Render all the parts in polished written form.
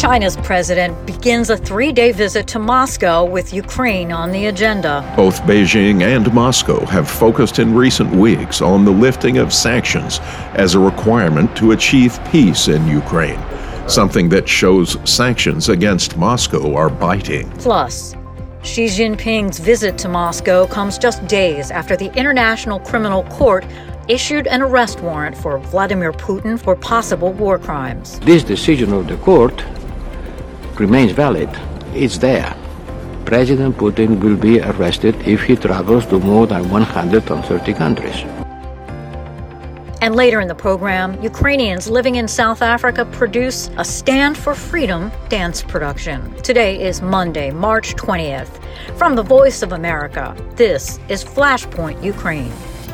China's president begins a 3-day visit to Moscow with Ukraine on the agenda. Both Beijing and Moscow have focused in recent weeks on the lifting of sanctions as a requirement to achieve peace in Ukraine, something that shows sanctions against Moscow are biting. Plus, Xi Jinping's visit to Moscow comes just days after the International Criminal Court issued an arrest warrant for Vladimir Putin for possible war crimes. This decision of the court remains valid. It's there. President Putin will be arrested if he travels to more than 130 countries. And later in the program, Ukrainians living in South Africa produce a Stand for Freedom dance production. Today is Monday, March 20th. From the Voice of America, this is Flashpoint Ukraine.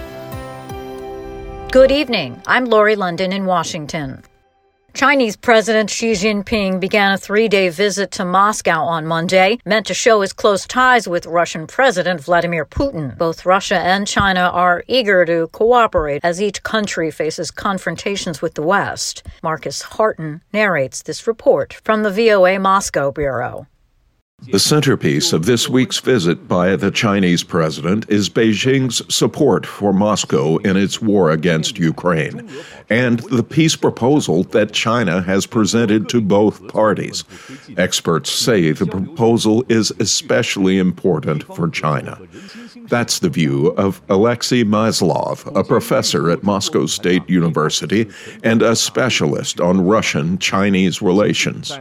Good evening. I'm Lori London in Washington. Chinese President Xi Jinping began a 3-day visit to Moscow on Monday, meant to show his close ties with Russian President Vladimir Putin. Both Russia and China are eager to cooperate as each country faces confrontations with the West. Marcus Harton narrates this report from the VOA Moscow Bureau. The centerpiece of this week's visit by the Chinese president is Beijing's support for Moscow in its war against Ukraine, and the peace proposal that China has presented to both parties. Experts say the proposal is especially important for China. That's the view of Alexei Maslov, a professor at Moscow State University and a specialist on Russian-Chinese relations.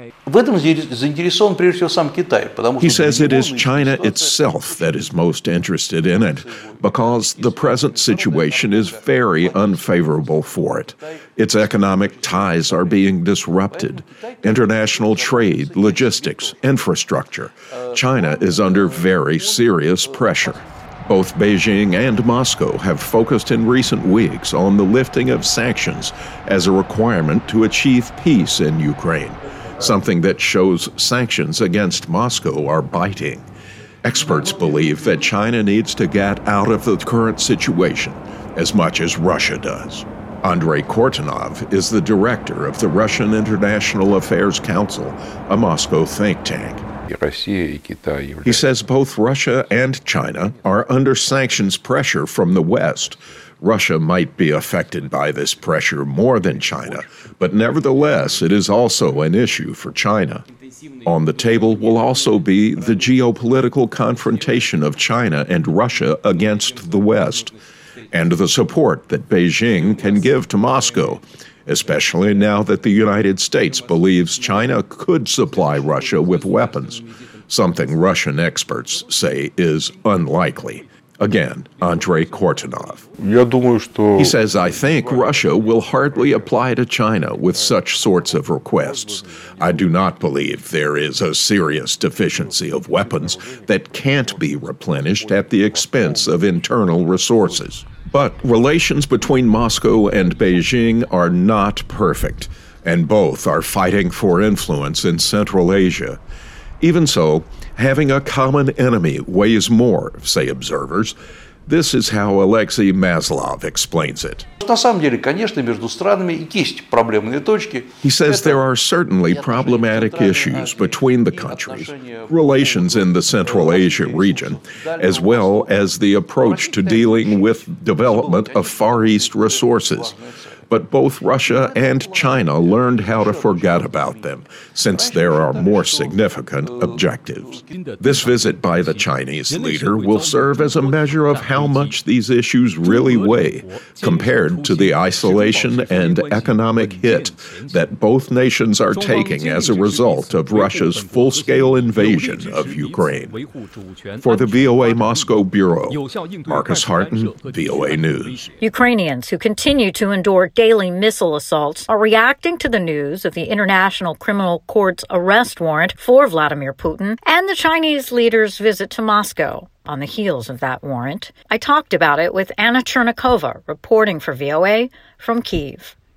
He says it is China itself that is most interested in it because the present situation is very unfavorable for it. Its economic ties are being disrupted. International trade, logistics, infrastructure. China is under very serious pressure. Both Beijing and Moscow have focused in recent weeks on the lifting of sanctions as a requirement to achieve peace in Ukraine, something that shows sanctions against Moscow are biting. Experts believe that China needs to get out of the current situation as much as Russia does. Andrei Kortunov is the director of the Russian International Affairs Council, a Moscow think tank. He says both Russia and China are under sanctions pressure from the West. Russia might be affected by this pressure more than China, but nevertheless, it is also an issue for China. On the table will also be the geopolitical confrontation of China and Russia against the West, and the support that Beijing can give to Moscow, especially now that the United States believes China could supply Russia with weapons, something Russian experts say is unlikely. Again, Andrei Kortunov. He says, I think Russia will hardly apply to China with such sorts of requests. I do not believe there is a serious deficiency of weapons that can't be replenished at the expense of internal resources. But relations between Moscow and Beijing are not perfect, and both are fighting for influence in Central Asia. Even so, having a common enemy weighs more, say observers. This is how Alexei Maslov explains it. He says there are certainly problematic issues between the countries, relations in the Central Asia region, as well as the approach to dealing with development of Far East resources. But both Russia and China learned how to forget about them, since there are more significant objectives. This visit by the Chinese leader will serve as a measure of how much these issues really weigh, compared to the isolation and economic hit that both nations are taking as a result of Russia's full-scale invasion of Ukraine. For the VOA Moscow Bureau, Marcus Harton, VOA News. Ukrainians who continue to endure daily missile assaults are reacting to the news of the International Criminal Court's arrest warrant for Vladimir Putin and the Chinese leader's visit to Moscow. On the heels of that warrant, I talked about it with Anna Chernikova, reporting for VOA from Kyiv.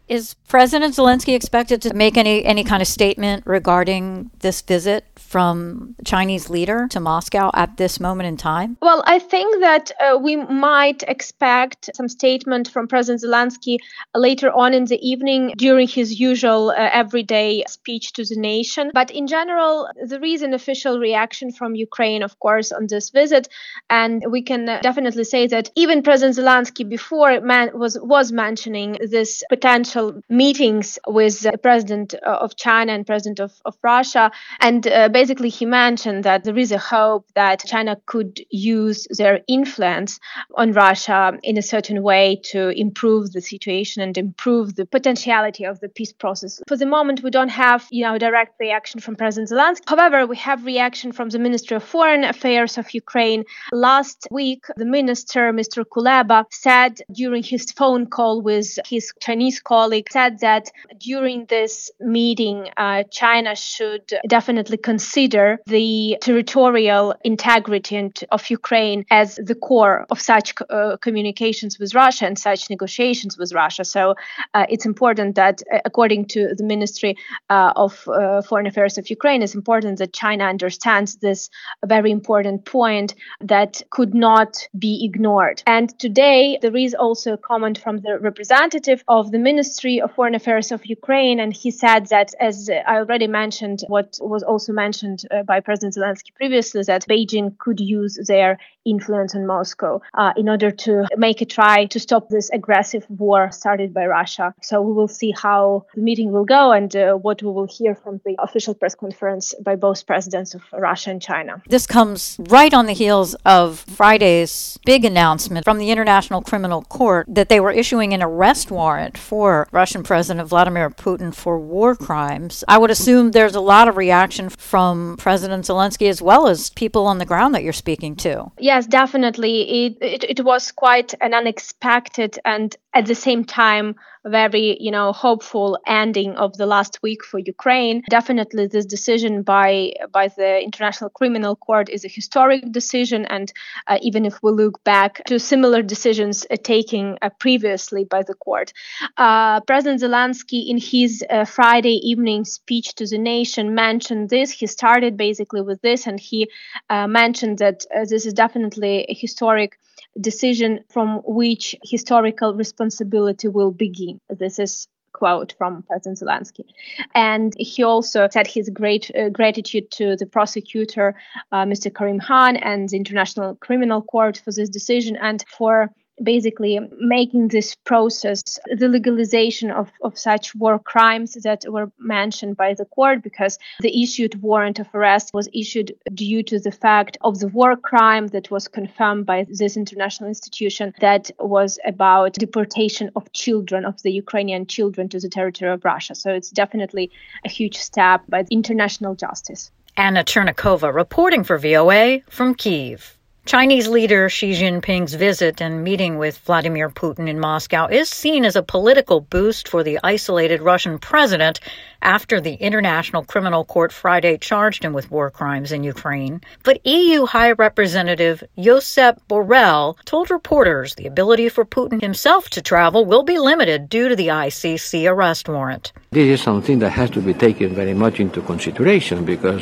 Is President Zelensky expected to make any kind of statement regarding this visit from the Chinese leader to Moscow at this moment in time? Well, I think that we might expect some statement from President Zelensky later on in the evening during his usual everyday speech to the nation. But in general, there is an official reaction from Ukraine, of course, on this visit. And we can definitely say that even President Zelensky before was mentioning this potential meetings with the president of China and president of Russia. And basically, he mentioned that there is a hope that China could use their influence on Russia in a certain way to improve the situation and improve the potentiality of the peace process. For the moment, we don't have, direct reaction from President Zelensky. However, we have reaction from the Ministry of Foreign Affairs of Ukraine. Last week, the minister, Mr. Kuleba, said during his phone call with his Chinese colleague, said that during this meeting, China should definitely consider the territorial integrity of Ukraine as the core of such communications with Russia and such negotiations with Russia. So it's important that, according to the Ministry of Foreign Affairs of Ukraine, it's important that China understands this very important point that could not be ignored. And today, there is also a comment from the representative of the Ministry of Foreign Affairs of Ukraine, and he said that, as I already mentioned, what was also mentioned by President Zelensky previously, that Beijing could use their influence on Moscow in order to make a try to stop this aggressive war started by Russia. So we will see how the meeting will go and what we will hear from the official press conference by both presidents of Russia and China. This comes right on the heels of Friday's big announcement from the International Criminal Court that they were issuing an arrest warrant for Russian President Vladimir Putin for war crimes. I would assume there's a lot of reaction from President Zelensky as well as people on the ground that you're speaking to. Yes, definitely. It was quite an unexpected and at the same time very, hopeful ending of the last week for Ukraine. Definitely this decision by the International Criminal Court is a historic decision. And even if we look back to similar decisions taken previously by the court, President Zelensky in his Friday evening speech to the nation mentioned this. He started basically with this, and he mentioned that this is definitely a historic decision from which historical responsibility will begin. This is quote from President Zelensky. And he also said his great gratitude to the prosecutor, Mr. Karim Khan, and the International Criminal Court for this decision and for basically making this process, the legalization of such war crimes that were mentioned by the court, because the issued warrant of arrest was issued due to the fact of the war crime that was confirmed by this international institution that was about deportation of children, of the Ukrainian children to the territory of Russia. So it's definitely a huge step by international justice. Anna Chernikova reporting for VOA from Kyiv. Chinese leader Xi Jinping's visit and meeting with Vladimir Putin in Moscow is seen as a political boost for the isolated Russian president after the International Criminal Court Friday charged him with war crimes in Ukraine. But EU High Representative Josep Borrell told reporters the ability for Putin himself to travel will be limited due to the ICC arrest warrant. This is something that has to be taken very much into consideration because,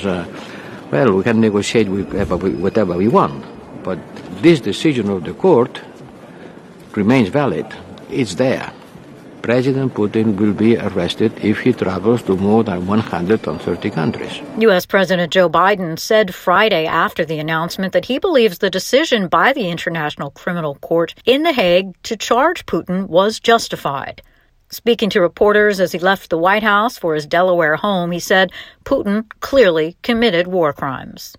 we can negotiate with whatever we want. But this decision of the court remains valid. It's there. President Putin will be arrested if he travels to more than 130 countries. U.S. President Joe Biden said Friday after the announcement that he believes the decision by the International Criminal Court in The Hague to charge Putin was justified. Speaking to reporters as he left the White House for his Delaware home, he said Putin clearly committed war crimes.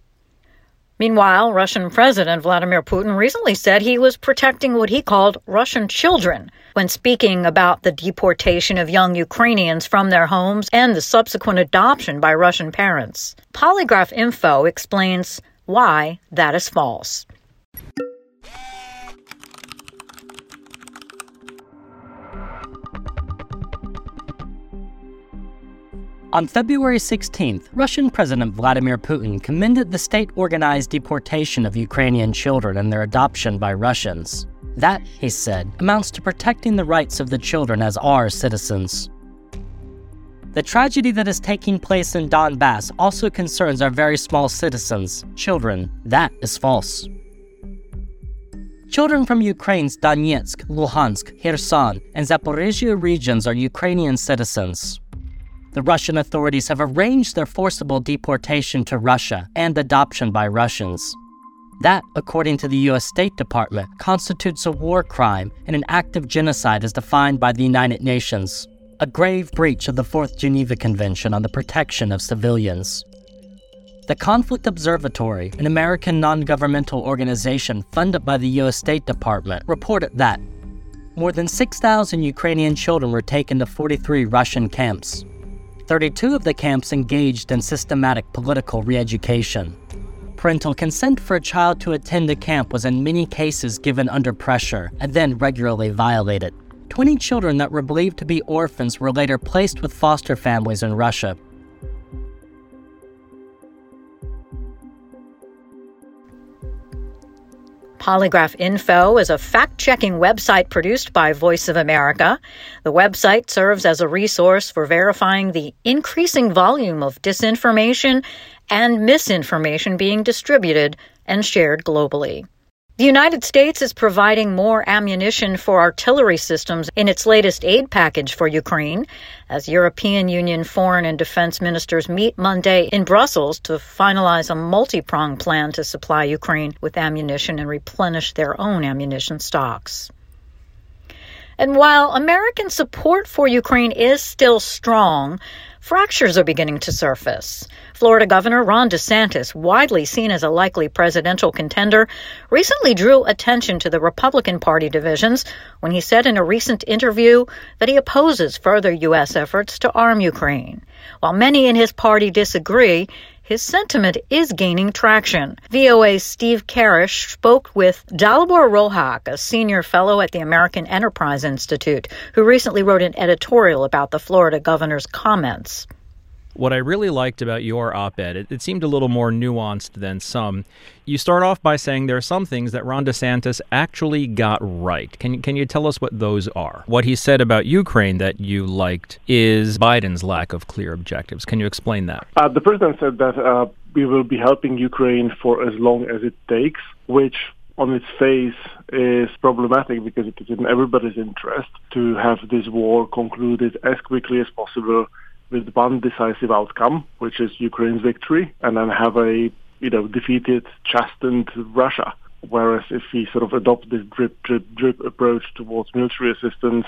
Meanwhile, Russian President Vladimir Putin recently said he was protecting what he called Russian children when speaking about the deportation of young Ukrainians from their homes and the subsequent adoption by Russian parents. Polygraph Info explains why that is false. On February 16th, Russian President Vladimir Putin commended the state-organized deportation of Ukrainian children and their adoption by Russians. That, he said, amounts to protecting the rights of the children as our citizens. The tragedy that is taking place in Donbass also concerns our very small citizens, children. That is false. Children from Ukraine's Donetsk, Luhansk, Kherson, and Zaporizhia regions are Ukrainian citizens. The Russian authorities have arranged their forcible deportation to Russia and adoption by Russians. That, according to the U.S. State Department, constitutes a war crime and an act of genocide as defined by the United Nations, a grave breach of the Fourth Geneva Convention on the Protection of Civilians. The Conflict Observatory, an American non-governmental organization funded by the U.S. State Department, reported that more than 6,000 Ukrainian children were taken to 43 Russian camps. 32 of the camps engaged in systematic political re-education. Parental consent for a child to attend a camp was in many cases given under pressure and then regularly violated. 20 children that were believed to be orphans were later placed with foster families in Russia. Polygraph Info is a fact-checking website produced by Voice of America. The website serves as a resource for verifying the increasing volume of disinformation and misinformation being distributed and shared globally. The United States is providing more ammunition for artillery systems in its latest aid package for Ukraine, as European Union foreign and defense ministers meet Monday in Brussels to finalize a multi-pronged plan to supply Ukraine with ammunition and replenish their own ammunition stocks. And while American support for Ukraine is still strong, fractures are beginning to surface. Florida Governor Ron DeSantis, widely seen as a likely presidential contender, recently drew attention to the Republican Party divisions when he said in a recent interview that he opposes further U.S. efforts to arm Ukraine. While many in his party disagree, his sentiment is gaining traction. VOA's Steve Karish spoke with Dalibor Rohak, a senior fellow at the American Enterprise Institute, who recently wrote an editorial about the Florida governor's comments. What I really liked about your op-ed, it seemed a little more nuanced than some. You start off by saying there are some things that Ron DeSantis actually got right. Can you tell us what those are? What he said about Ukraine that you liked is Biden's lack of clear objectives. Can you explain that? The president said that we will be helping Ukraine for as long as it takes, which on its face is problematic because it is in everybody's interest to have this war concluded as quickly as possible with one decisive outcome, which is Ukraine's victory, and then have a defeated, chastened Russia. Whereas if we sort of adopt this drip approach towards military assistance,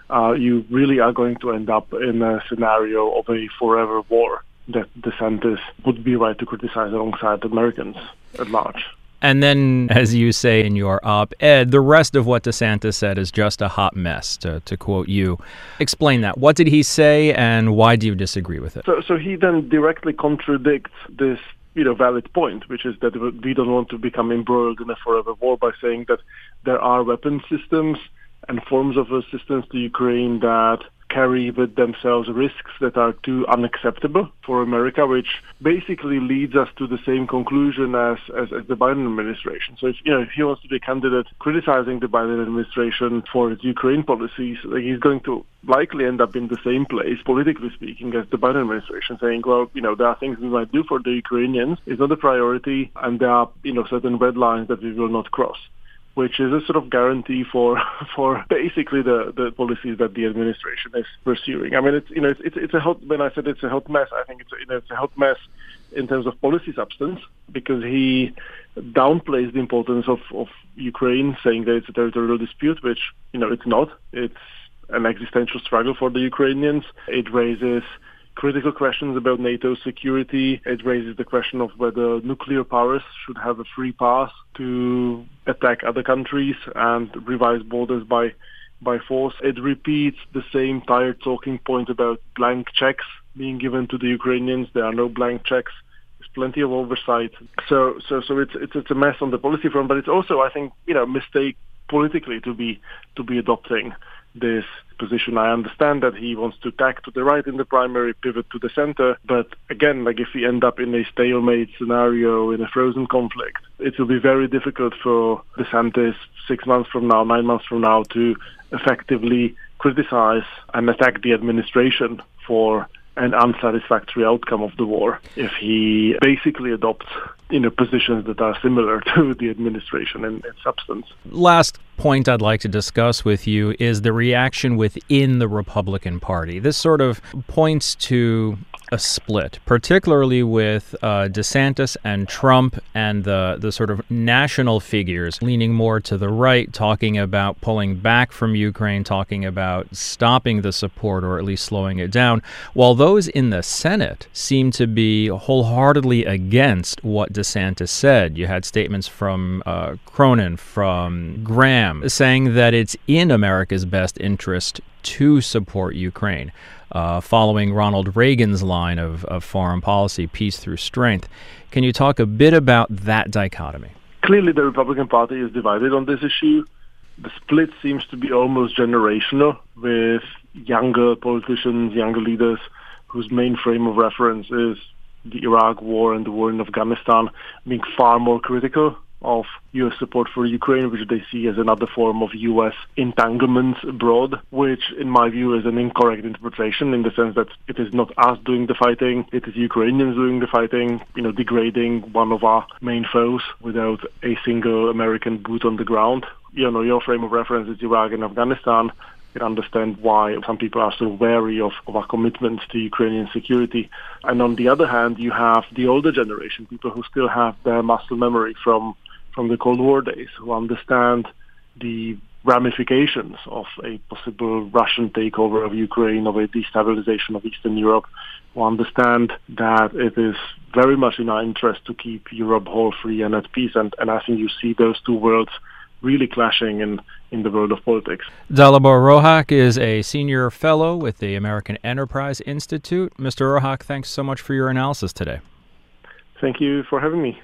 you really are going to end up in a scenario of a forever war that DeSantis would be right to criticize alongside Americans at large. And then, as you say in your op-ed, the rest of what DeSantis said is just a hot mess, to quote you. Explain that. What did he say, and why do you disagree with it? So he then directly contradicts this valid point, which is that we don't want to become embroiled in a forever war by saying that there are weapon systems and forms of assistance to Ukraine that carry with themselves risks that are too unacceptable for America, which basically leads us to the same conclusion as the Biden administration. So if he wants to be a candidate criticizing the Biden administration for its Ukraine policies, he's going to likely end up in the same place, politically speaking, as the Biden administration, saying, well, there are things we might do for the Ukrainians. It's not a priority, and there are, certain red lines that we will not cross, which is a sort of guarantee for basically the policies that the administration is pursuing. I mean, it's a hot. When I said it's a hot mess, I think it's a hot mess in terms of policy substance, because he downplays the importance of Ukraine, saying that it's a territorial dispute, which it's not. It's an existential struggle for the Ukrainians. It raises critical questions about NATO security. It raises the question of whether nuclear powers should have a free pass to attack other countries and revise borders by force. It repeats the same tired talking point about blank checks being given to the Ukrainians. There are no blank checks. There's plenty of oversight. So it's a mess on the policy front, but it's also, I think, mistake politically to be adopting this position. I understand that he wants to tack to the right in the primary, pivot to the center. But again, like if we end up in a stalemate scenario, in a frozen conflict, it will be very difficult for DeSantis 6 months from now, 9 months from now, to effectively criticize and attack the administration for an unsatisfactory outcome of the war if he basically adopts positions that are similar to the administration in substance. Last point I'd like to discuss with you is the reaction within the Republican Party. This sort of points to a split, particularly with DeSantis and Trump and the sort of national figures leaning more to the right, talking about pulling back from Ukraine, talking about stopping the support or at least slowing it down, while those in the Senate seem to be wholeheartedly against what DeSantis said. You had statements from Cronin, from Graham, saying that it's in America's best interest to support Ukraine, following Ronald Reagan's line of foreign policy, peace through strength. Can you talk a bit about that dichotomy? Clearly, the Republican Party is divided on this issue. The split seems to be almost generational, with younger politicians, younger leaders, whose main frame of reference is the Iraq war and the war in Afghanistan, being far more critical of U.S. support for Ukraine, which they see as another form of U.S. entanglement abroad, which in my view is an incorrect interpretation in the sense that it is not us doing the fighting, it is Ukrainians doing the fighting, degrading one of our main foes without a single American boot on the ground. Your frame of reference is Iraq and Afghanistan. You can understand why some people are so wary of our commitment to Ukrainian security. And on the other hand, you have the older generation, people who still have their muscle memory from the Cold War days, who understand the ramifications of a possible Russian takeover of Ukraine, of a destabilization of Eastern Europe, who understand that it is very much in our interest to keep Europe whole, free, and at peace. And I think you see those two worlds really clashing in the world of politics. Dalibor Rohac is a senior fellow with the American Enterprise Institute. Mr. Rohac, thanks so much for your analysis today. Thank you for having me.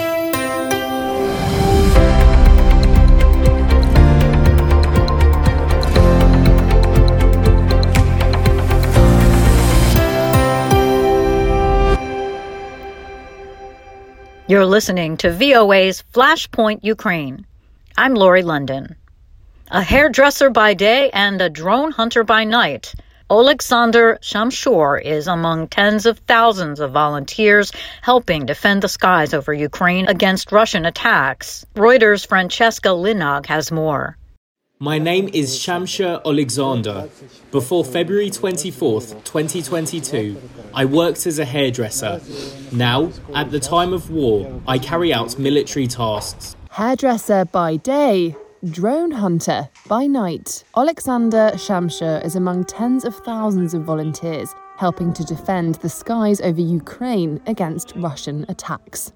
You're listening to VOA's Flashpoint Ukraine. I'm Lori London. A hairdresser by day and a drone hunter by night, Oleksandr Shamshur is among tens of thousands of volunteers helping defend the skies over Ukraine against Russian attacks. Reuters' Francesca Linog has more. My name is Shamshur Oleksandr. Before February 24th, 2022, I worked as a hairdresser. Now, at the time of war, I carry out military tasks. Hairdresser by day, drone hunter by night. Oleksandr Shamshur is among tens of thousands of volunteers helping to defend the skies over Ukraine against Russian attacks.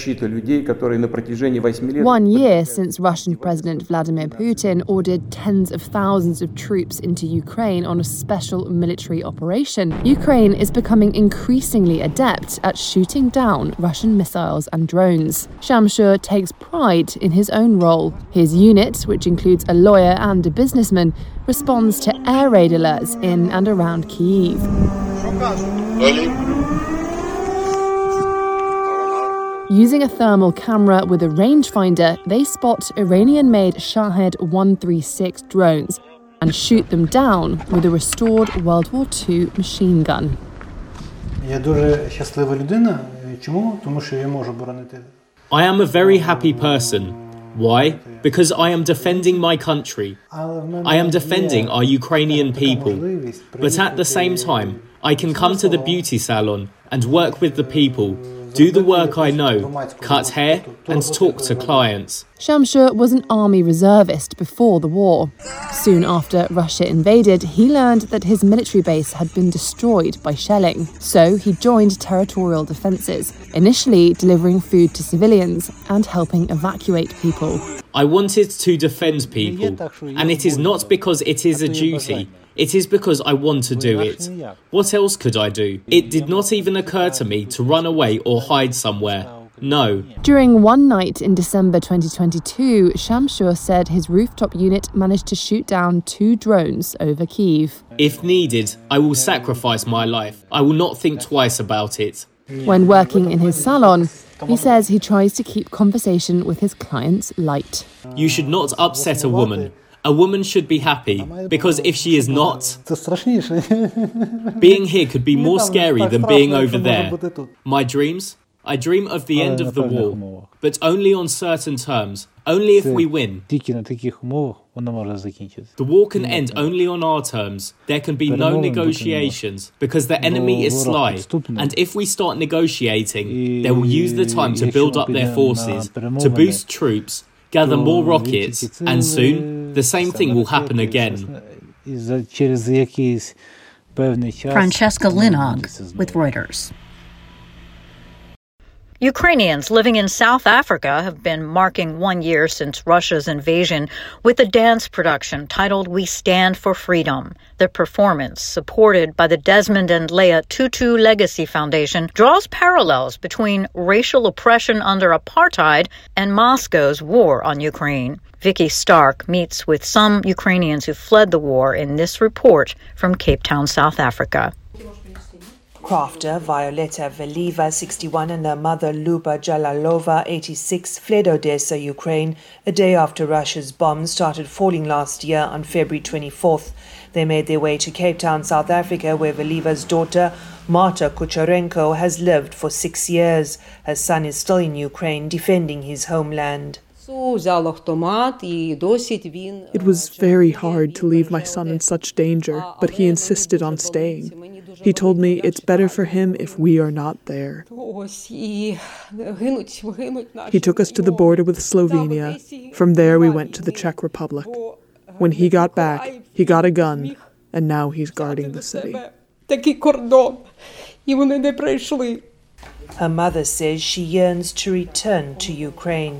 1 year since Russian President Vladimir Putin ordered tens of thousands of troops into Ukraine on a special military operation, Ukraine is becoming increasingly adept at shooting down Russian missiles and drones. Shamshur takes pride in his own role. His unit, which includes a lawyer and a businessman, responds to air raid alerts in and around Kyiv. Using a thermal camera with a rangefinder, they spot Iranian-made Shahed 136 drones and shoot them down with a restored World War II machine gun. I am a very happy person. Why? Because I am defending my country. I am defending our Ukrainian people. But at the same time, I can come to the beauty salon and work with the people, do the work I know, cut hair and talk to clients. Shamshur was an army reservist before the war. Soon after Russia invaded, he learned that his military base had been destroyed by shelling. So he joined territorial defences, initially delivering food to civilians and helping evacuate people. I wanted to defend people, and it is not because it is a duty. It is because I want to do it. What else could I do? It did not even occur to me to run away or hide somewhere. No. During one night in December 2022, Shamshur said his rooftop unit managed to shoot down 2 drones over Kyiv. If needed, I will sacrifice my life. I will not think twice about it. When working in his salon, he says he tries to keep conversation with his clients light. You should not upset a woman. A woman should be happy, because if she is not, being here could be more scary than being over there. My dreams? I dream of the end of the war, but only on certain terms, only if we win. The war can end only on our terms. There can be no negotiations, because the enemy is sly, and if we start negotiating, they will use the time to build up their forces, to boost troops, gather more rockets, and soon the same thing will happen again. Francesca Linog with Reuters. Ukrainians living in South Africa have been marking 1 year since Russia's invasion with a dance production titled We Stand for Freedom. The performance, supported by the Desmond and Leah Tutu Legacy Foundation, draws parallels between racial oppression under apartheid and Moscow's war on Ukraine. Vicky Stark meets with some Ukrainians who fled the war in this report from Cape Town, South Africa. Crafter Violeta Veliva, 61, and her mother Luba Jalalova, 86, fled Odessa, Ukraine, a day after Russia's bombs started falling last year on February 24th. They made their way to Cape Town, South Africa, where Veliva's daughter, Marta Kucharenko, has lived for 6 years. Her son is still in Ukraine, defending his homeland. It was very hard to leave my son in such danger, but he insisted on staying. He told me it's better for him if we are not there. He took us to the border with Slovenia. From there we went to the Czech Republic. When he got back, he got a gun, and now he's guarding the city. Her mother says she yearns to return to Ukraine.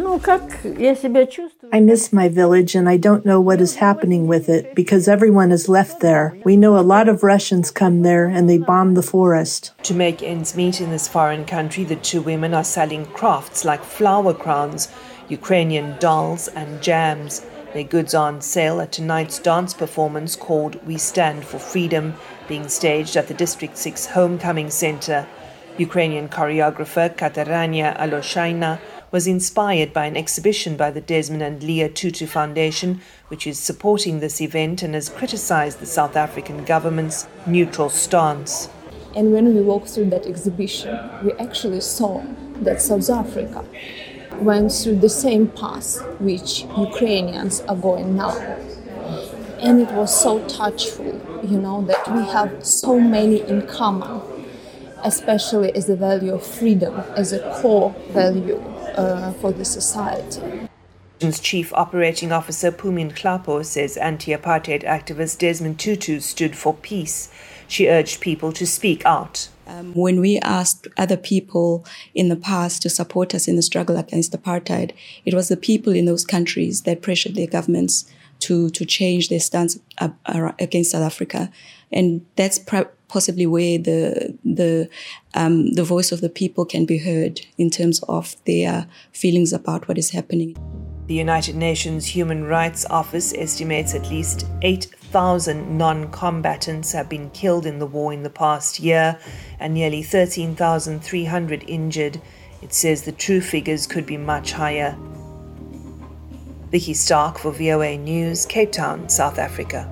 I miss my village and I don't know what is happening with it because everyone is left there. We know a lot of Russians come there and they bomb the forest. To make ends meet in this foreign country, the 2 women are selling crafts like flower crowns, Ukrainian dolls and jams. Their goods are on sale at tonight's dance performance called We Stand for Freedom, being staged at the District 6 Homecoming Center. Ukrainian choreographer Katarania Aloshaina was inspired by an exhibition by the Desmond and Leah Tutu Foundation, which is supporting this event and has criticized the South African government's neutral stance. And when we walked through that exhibition, we actually saw that South Africa went through the same path which Ukrainians are going now. And it was so touchful, that we have so many in common, especially as the value of freedom as a core value for the society. Chief Operating Officer Pumin Klapo says anti-apartheid activist Desmond Tutu stood for peace. She urged people to speak out. When we asked other people in the past to support us in the struggle against apartheid, it was the people in those countries that pressured their governments to change their stance against South Africa. And that's possibly where the voice of the people can be heard in terms of their feelings about what is happening. The United Nations Human Rights Office estimates at least 8,000 non-combatants have been killed in the war in the past year and nearly 13,300 injured. It says the true figures could be much higher. Vicky Stark for VOA News, Cape Town, South Africa.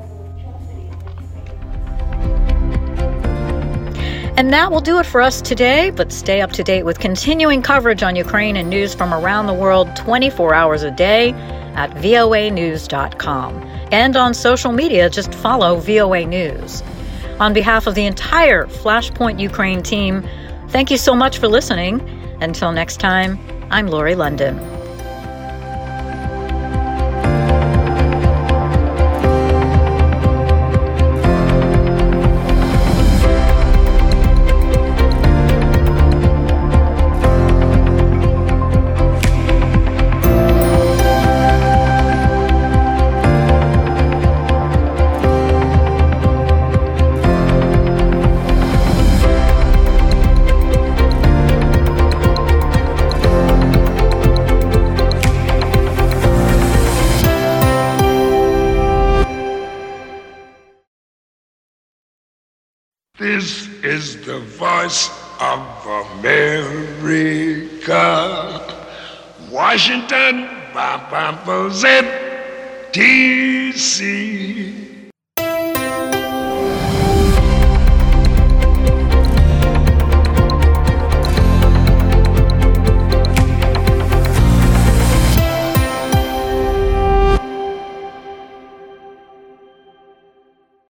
And that will do it for us today, but stay up to date with continuing coverage on Ukraine and news from around the world 24 hours a day at voanews.com. And on social media, just follow VOA News. On behalf of the entire Flashpoint Ukraine team, thank you so much for listening. Until next time, I'm Lori London. This is the voice of America. Washington, DC.